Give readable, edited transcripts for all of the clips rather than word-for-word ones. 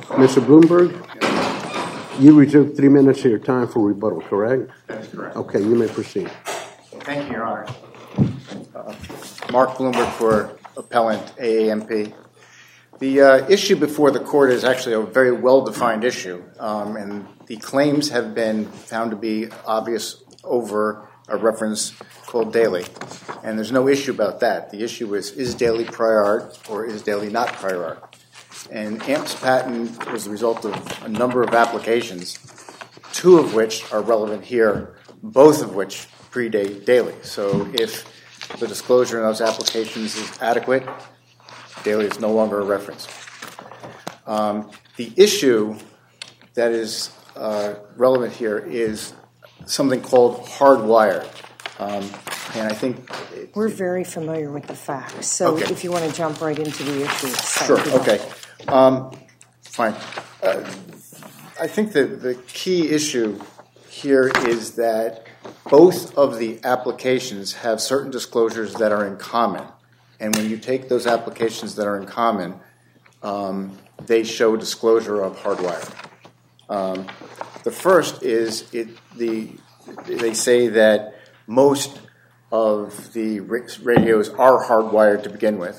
Mr. Bloomberg, you reserved 3 minutes of your time for rebuttal, correct? That's correct. Okay, you may proceed. Thank you, Your Honor. Mark Bloomberg for Appellant AAMP. The issue before the court is actually a very well-defined issue, and the claims have been found to be obvious over a reference called Daly. And there's no issue about that. The issue is Daly prior art or is Daly not prior art? And AMP's patent was the result of a number of applications, 2 of which are relevant here, both of which predate Daly. So if the disclosure in those applications is adequate, Daly is no longer a reference. The issue that is relevant here is something called hardwired. And I think we're very familiar with the facts. So okay. If you want to jump right into the issues. Sure, okay. Fine. I think that the key issue here is that both of the applications have certain disclosures that are in common. And when you take those applications that are in common, they show disclosure of hardwired. The first is they say that most of the radios are hardwired to begin with.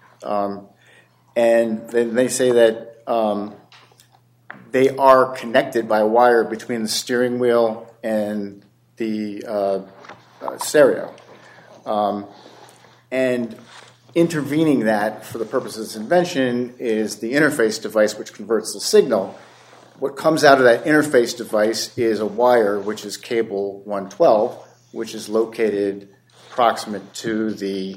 And then they say that they are connected by a wire between the steering wheel and the stereo. And intervening that for the purpose of this invention is the interface device which converts the signal. What comes out of that interface device is a wire which is cable 112, which is located proximate to the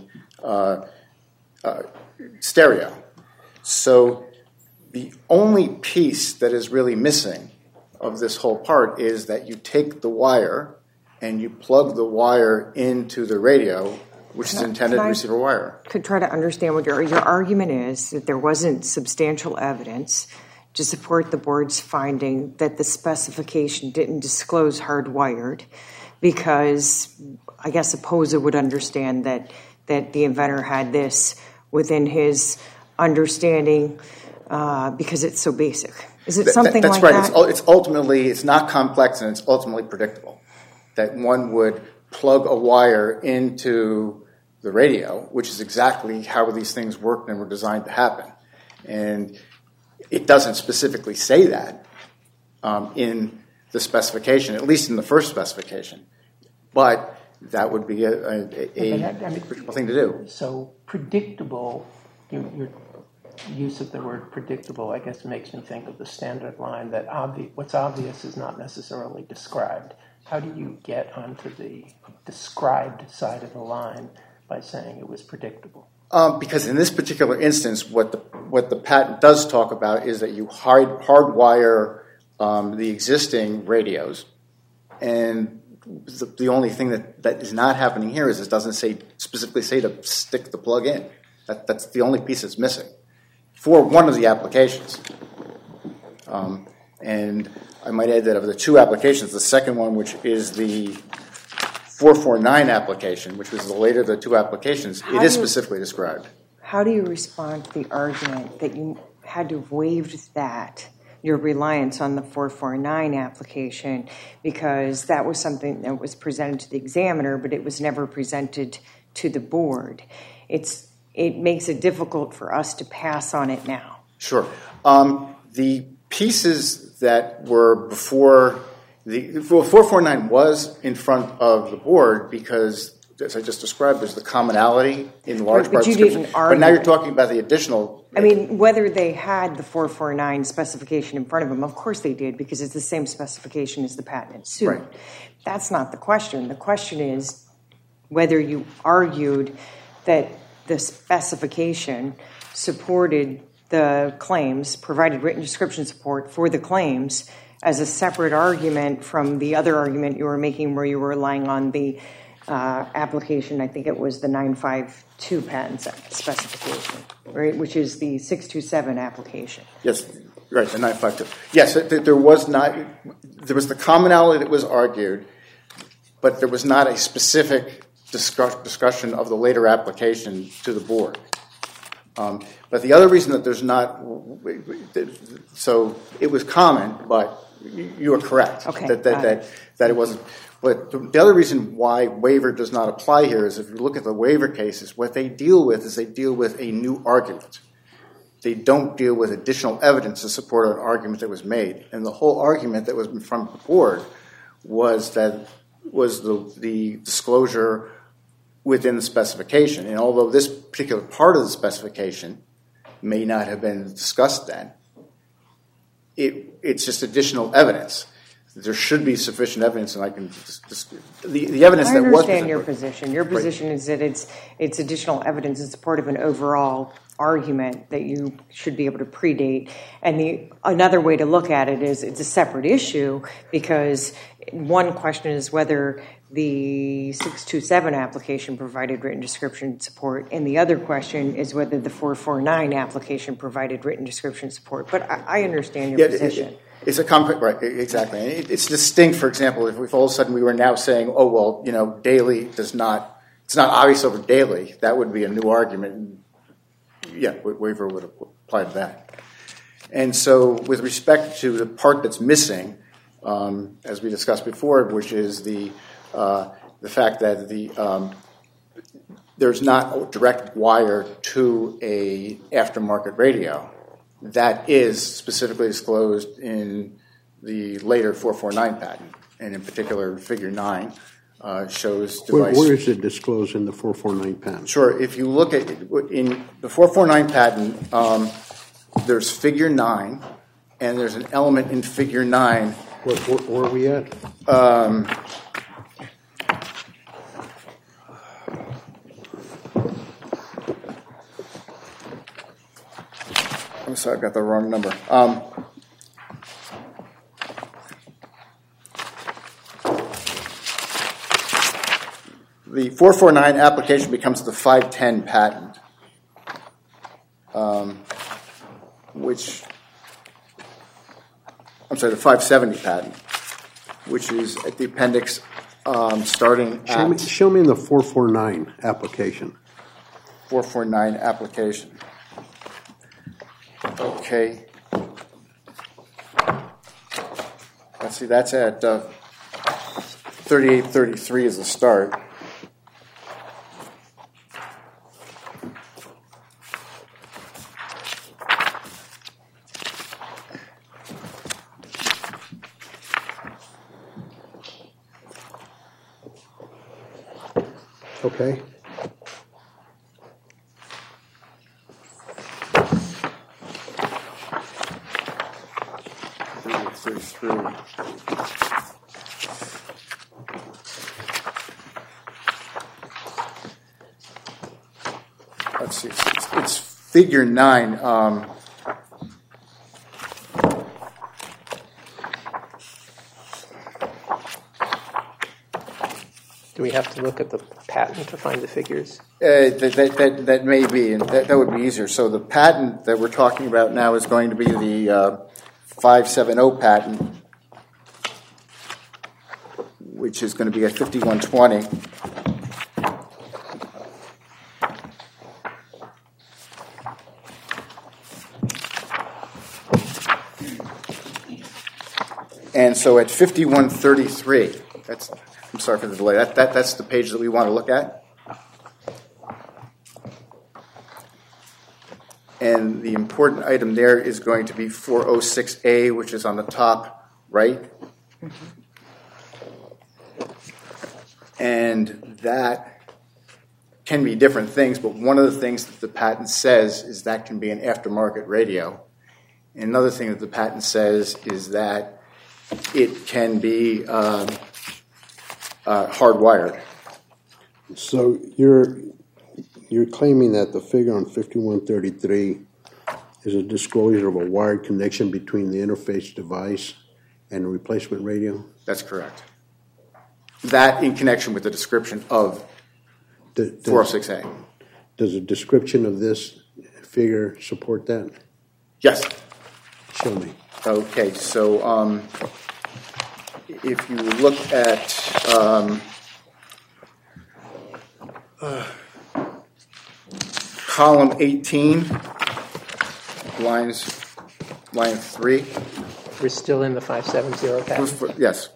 stereo. So the only piece that is really missing of this whole part is that you take the wire and you plug the wire into the radio, which is intended to receive a wire. Could try to understand what your argument is, that there wasn't substantial evidence to support the board's finding that the specification didn't disclose hardwired, because I guess a POSA would understand that the inventor had this within his understanding because it's so basic. Is it something that's like right. that? It's not complex, and it's ultimately predictable that one would plug a wire into the radio, which is exactly how these things work and were designed to happen. And it doesn't specifically say that in the specification, at least in the first specification. But that would be a predictable thing to do. So predictable, your use of the word predictable, I guess, makes me think of the standard line that what's obvious is not necessarily described. How do you get onto the described side of the line by saying it was predictable? Because in this particular instance, what the patent does talk about is that you hardwire the existing radios, and the only thing that is not happening here is it doesn't specifically say to stick the plug in. That's the only piece that's missing for one of the applications. And I might add that of the 2 applications, the second one, which is the 449 application, which was the later of the 2 applications, it is specifically described. How do you respond to the argument that you had to have waived that, your reliance on the 449 application, because that was something that was presented to the examiner, but it was never presented to the board? It makes it difficult for us to pass on it now. Sure. The pieces that were before 449 was in front of the board because, as I just described, there's the commonality in large parts. But now you're talking about the additional. I mean, whether they had the 449 specification in front of them, of course they did, because it's the same specification as the patent in suit. Right. That's not the question. The question is whether you argued that the specification supported the claims, provided written description support for the claims as a separate argument from the other argument you were making where you were relying on the application, I think it was the 952 patent specification, right, which is the 627 application. Yes, right, the 952. Yes, there was the commonality that was argued, but there was not a specific discussion of the later application to the board. But the other reason that there's not, so it was common, but you are correct that it wasn't. But the other reason why waiver does not apply here is if you look at the waiver cases, what they deal with is they deal with a new argument. They don't deal with additional evidence to support an argument that was made. And the whole argument that was in front of the board was the disclosure within the specification. And although this particular part of the specification may not have been discussed then, it's just additional evidence. There should be sufficient evidence, and I can the evidence that was. I understand your position. Your position is that it's additional evidence in support of an overall argument that you should be able to predate. And another way to look at it is it's a separate issue, because one question is whether the 627 application provided written description support, and the other question is whether the 449 application provided written description support. But I understand your position. It's a complex, right? Exactly. It's distinct. For example, if all of a sudden we were now saying, "Oh well, Daly does not," it's not obvious over Daly. That would be a new argument. Yeah, waiver would apply to that. And so, with respect to the part that's missing, as we discussed before, which is the fact that there's not a direct wire to a aftermarket radio. That is specifically disclosed in the later 449 patent, and in particular, Figure 9 shows device. Where is it disclosed in the 449 patent? Sure. If you look at in the 449 patent, there's Figure 9, and there's an element in Figure 9. Where are we at? I'm sorry, I've got the wrong number. The 449 application becomes the 510 patent, the 570 patent, which is at the appendix starting at... Show me the 449 application. 449 application. Okay. Let's see, that's at 3833 is the start. Okay. Let's see, it's Figure 9. Do we have to look at the patent to find the figures? That may be, and that would be easier. So the patent that we're talking about now is going to be the 570 patent, which is going to be at 5120. And so at 5133, I'm sorry for the delay, that's the page that we want to look at. And the important item there is going to be 406A, which is on the top right. Mm-hmm. And that can be different things, but one of the things that the patent says is that can be an aftermarket radio. And another thing that the patent says is that it can be hardwired. So you're claiming that the figure on 5133 is a disclosure of a wired connection between the interface device and a replacement radio? That's correct. That in connection with the description of 406A. Does a description of this figure support that? Yes. Show me. Okay, so if you look at column 18, line 3. We're still in the 570 patent? Yes.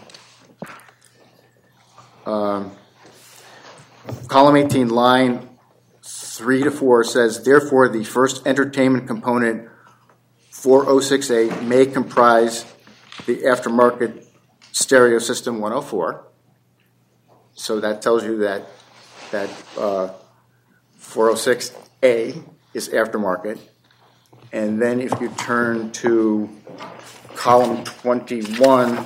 Column 18, line 3 to 4 says, therefore, the first entertainment component 406A may comprise the aftermarket stereo system 104. So that tells you that 406A is aftermarket. And then if you turn to column 21,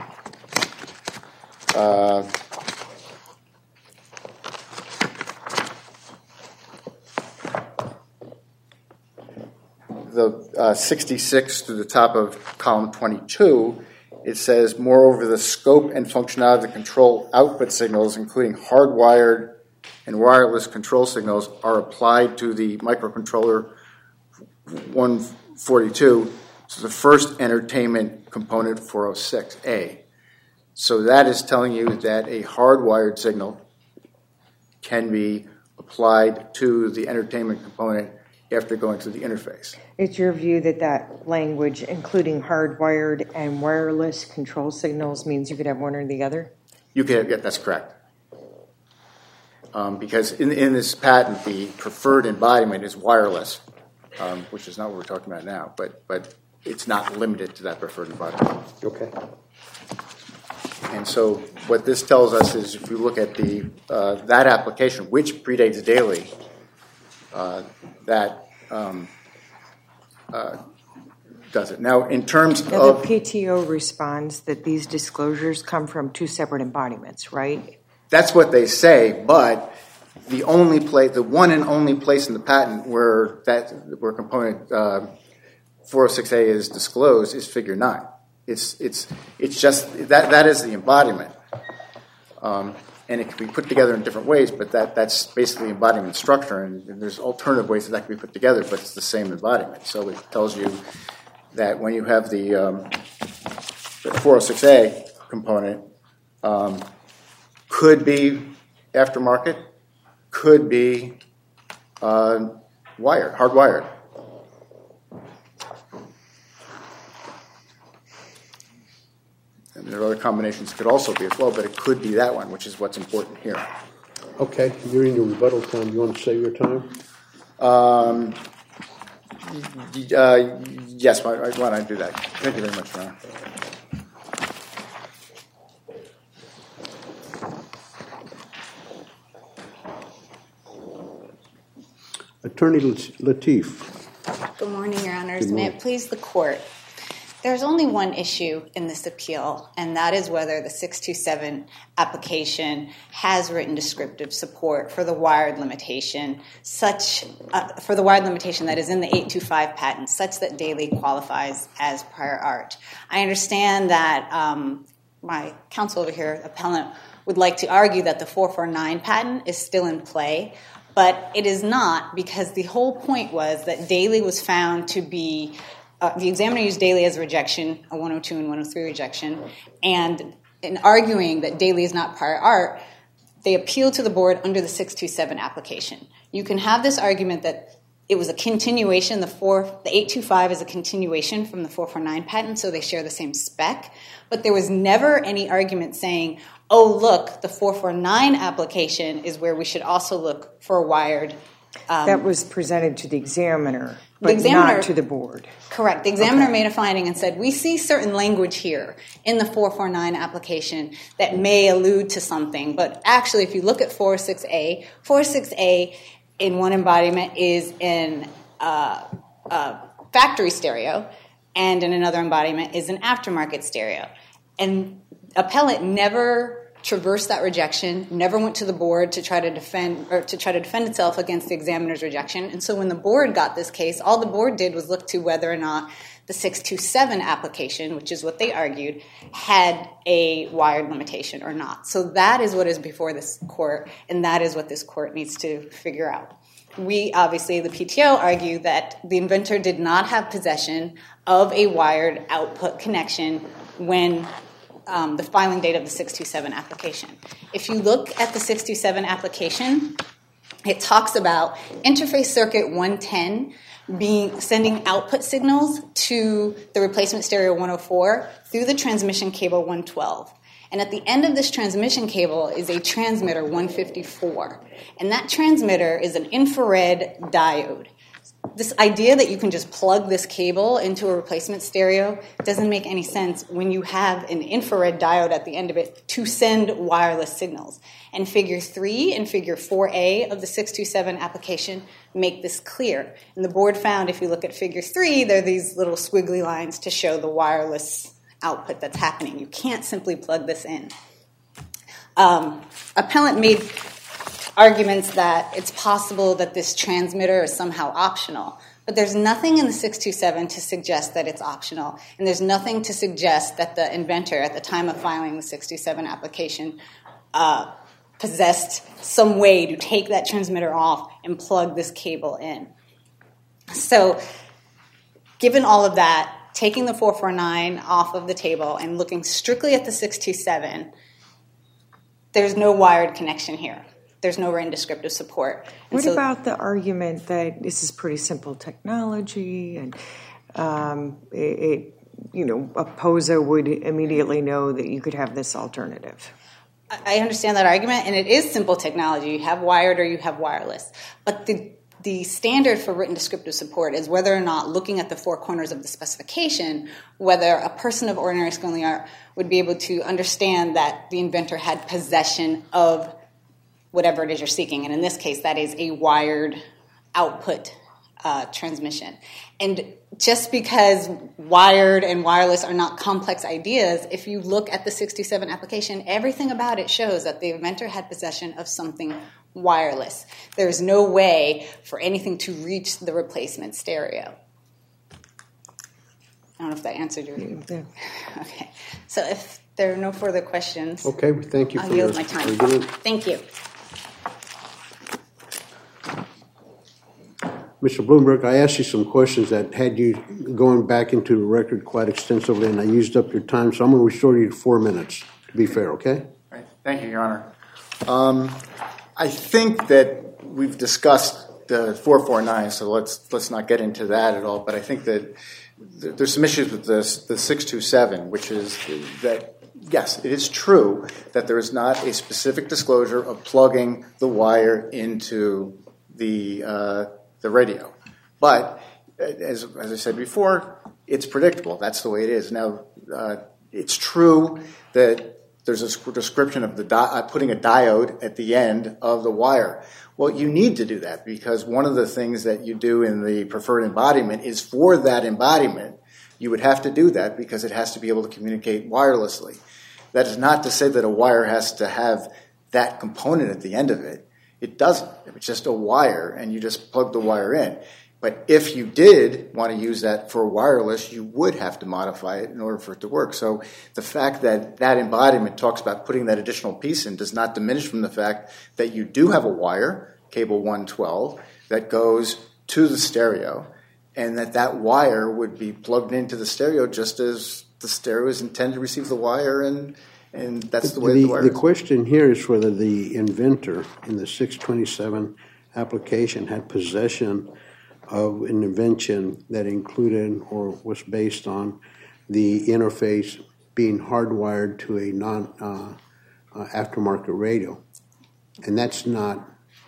the 66 to the top of column 22, it says, moreover, the scope and functionality of the control output signals, including hardwired and wireless control signals, are applied to the microcontroller 142, so the first entertainment component 406A. So that is telling you that a hardwired signal can be applied to the entertainment component after going to the interface. It's your view that that language, including hardwired and wireless control signals, means you could have one or the other? You can, yeah, that's correct. Because in this patent, the preferred embodiment is wireless, which is not what we're talking about now, but it's not limited to that preferred embodiment. Okay. And so what this tells us is, if you look at the that application, which predates Daly, that does it. Now, in terms of... the PTO responds that these disclosures come from two separate embodiments, right? That's what they say, but the one and only place in the patent where component 406A is disclosed is Figure 9. It's just that is the embodiment, and it can be put together in different ways. But that's basically embodiment structure, and there's alternative ways that can be put together, but it's the same embodiment. So it tells you that when you have the 406A component, could be aftermarket, could be hardwired. And there are other combinations it could also be as well, but it could be that one, which is what's important here. Okay, you're in your rebuttal time. You want to save your time? Yes, why don't I do that? Thank you very much, Your Honor. Attorney Lateef. Good morning, Your Honors. May it please the Court. There's only one issue in this appeal, and that is whether the 627 application has written descriptive support for the wired limitation, for the wired limitation that is in the 825 patent, such that Daly qualifies as prior art. I understand that my counsel over here, appellant, would like to argue that the 449 patent is still in play, but it is not, because the whole point was that Daly was found to be the examiner used Daly as a rejection, a 102 and 103 rejection, and in arguing that Daly is not prior art, they appealed to the board under the 627 application. You can have this argument that it was a continuation, the 825 is a continuation from the 449 patent, so they share the same spec, but there was never any argument saying, oh, look, the 449 application is where we should also look for a wired. That was presented to the examiner, but not to the board. Correct. The examiner made a finding and said, we see certain language here in the 449 application that may allude to something, but actually if you look at 406A, 406A in one embodiment is in factory stereo, and in another embodiment is an aftermarket stereo. And appellant never traversed that rejection, never went to the board to try to defend itself against the examiner's rejection. And so when the board got this case, all the board did was look to whether or not the 627 application, which is what they argued, had a wired limitation or not. So that is what is before this court, and that is what this court needs to figure out. We, obviously, the PTO, argue that the inventor did not have possession of a wired output connection when the filing date of the 627 application. If you look at the 627 application, it talks about interface circuit 110 sending output signals to the replacement stereo 104 through the transmission cable 112. And at the end of this transmission cable is a transmitter 154. And that transmitter is an infrared diode. This idea that you can just plug this cable into a replacement stereo doesn't make any sense when you have an infrared diode at the end of it to send wireless signals. And Figure 3 and Figure 4A of the 627 application make this clear. And the board found if you look at Figure 3, there are these little squiggly lines to show the wireless output that's happening. You can't simply plug this in. Appellant made arguments that it's possible that this transmitter is somehow optional. But there's nothing in the 627 to suggest that it's optional. And there's nothing to suggest that the inventor, at the time of filing the 627 application, possessed some way to take that transmitter off and plug this cable in. So given all of that, taking the 449 off of the table and looking strictly at the 627, there's no wired connection here. There's no written descriptive support. And what about the argument that this is pretty simple technology and a POSA would immediately know that you could have this alternative? I understand that argument, and it is simple technology. You have wired or you have wireless. But the standard for written descriptive support is whether or not, looking at the four corners of the specification, whether a person of ordinary skill in the art would be able to understand that the inventor had possession of whatever it is you're seeking. And in this case, that is a wired output transmission. And just because wired and wireless are not complex ideas, if you look at the 627 application, everything about it shows that the inventor had possession of something wireless. There's no way for anything to reach the replacement stereo. I don't know if that answered your question. Okay. So if there are no further questions, okay, thank you for I'll yield my time. argument. Thank you. Mr. Bloomberg, I asked you some questions that had you going back into the record quite extensively, and I used up your time, so I'm going to restore you to 4 minutes, to be fair, okay? All right. Thank you, Your Honor. I think that we've discussed the 449, so let's not get into that at all, but I think that there's some issues with the 627, which is that, yes, it is true that there is not a specific disclosure of plugging the wire into the radio. But as I said before, it's predictable. That's the way it is. Now, it's true that there's a description of putting a diode at the end of the wire. Well, you need to do that because one of the things that you do in the preferred embodiment is for that embodiment, you would have to do that because it has to be able to communicate wirelessly. That is not to say that a wire has to have that component at the end of it. It doesn't. It's just a wire, and you just plug the wire in. But if you did want to use that for wireless, you would have to modify it in order for it to work. So the fact that that embodiment talks about putting that additional piece in does not diminish from the fact that you do have a wire, cable 112, that goes to the stereo, and that wire would be plugged into the stereo just as the stereo is intended to receive the wire, and that's the way the wire is. The question here is whether the inventor in the 627 application had possession of an invention that included or was based on the interface being hardwired to a aftermarket radio. And that's not,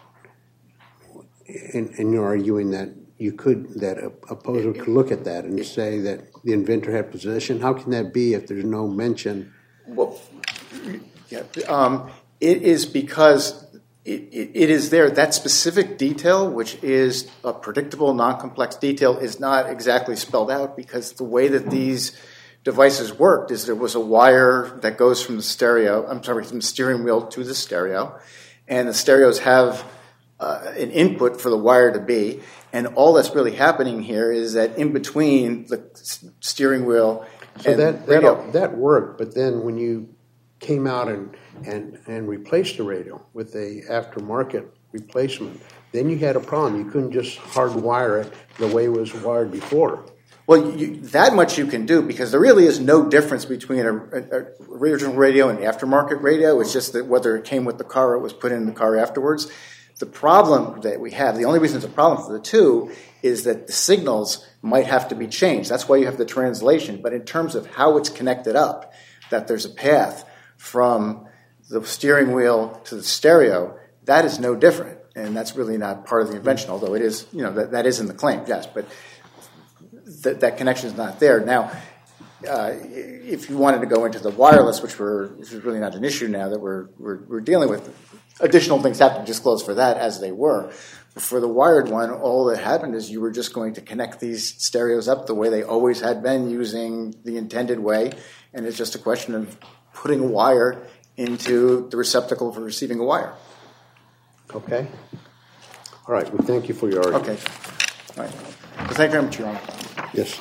and you're arguing that a poser could look at that and say that the inventor had possession. How can that be if there's no mention? Well, yeah, it is because it is there. That specific detail, which is a predictable, non-complex detail, is not exactly spelled out because the way that these devices worked is there was a wire that goes from the steering wheel to the stereo, and the stereos have an input for the wire to be, and all that's really happening here is that in between the steering wheel and the radio. That worked, but then when you came out and replaced the radio with a aftermarket replacement, then you had a problem. You couldn't just hardwire it the way it was wired before. Well, that much you can do because there really is no difference between an original radio and an aftermarket radio. It's just that whether it came with the car or it was put in the car afterwards. The problem that we have, the only reason it's a problem for the two, is that the signals might have to be changed. That's why you have the translation. But in terms of how it's connected up, that there's a path from the steering wheel to the stereo, that is no different. And that's really not part of the invention, although it is, that is in the claim, yes. But that connection is not there. Now, if you wanted to go into the wireless, which is really not an issue now that we're dealing with, additional things have to be disclosed for that as they were. But for the wired one, all that happened is you were just going to connect these stereos up the way they always had been, using the intended way, and it's just a question of putting a wire into the receptacle for receiving a wire. Okay. All right. We thank you for your argument. Okay. All right. Well, thank you very much, Your Honor. Yes.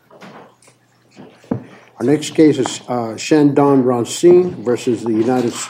Our next case is Shandon Ronsin versus the United States.